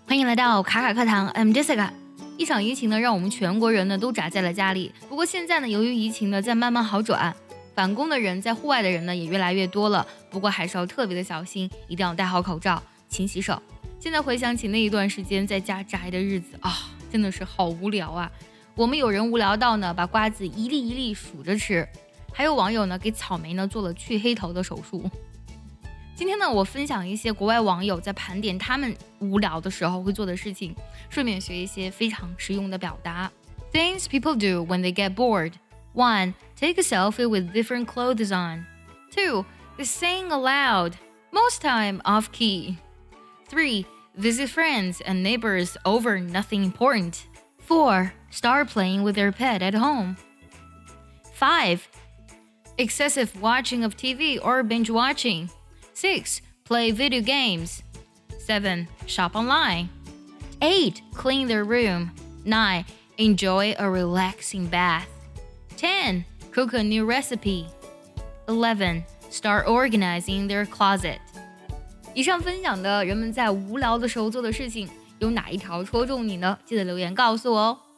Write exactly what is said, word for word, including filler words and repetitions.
欢迎来到卡卡课堂 ，I'm Jessica。一场疫情呢，让我们全国人呢都宅在了家里。不过现在呢，由于疫情呢在慢慢好转，返工的人在户外的人呢也越来越多了。不过还是要特别的小心，一定要戴好口罩，勤洗手。现在回想起那一段时间在家宅的日子啊，真的是好无聊啊。我们有人无聊到呢，把瓜子一粒一粒数着吃，还有网友呢给草莓呢做了去黑头的手术。今天呢，我分享一些国外网友在盘点他们无聊的时候会做的事情，顺便学一些非常实用的表达。Things people do when they get bored. One, take a selfie with different clothes on. Two, sing aloud, most time off key. Three, visit friends and neighbors over nothing important. Four, start playing with their pet at home. Five, excessive watching of T V or binge watching.Six, play video games. Seven, shop online. Eight, clean their room. Nine, enjoy a relaxing bath. Ten, cook a new recipe. Eleven, start organizing their closet. 以上分享的人们在无聊的时候做的事情，有哪一条戳中你呢？记得留言告诉我哦。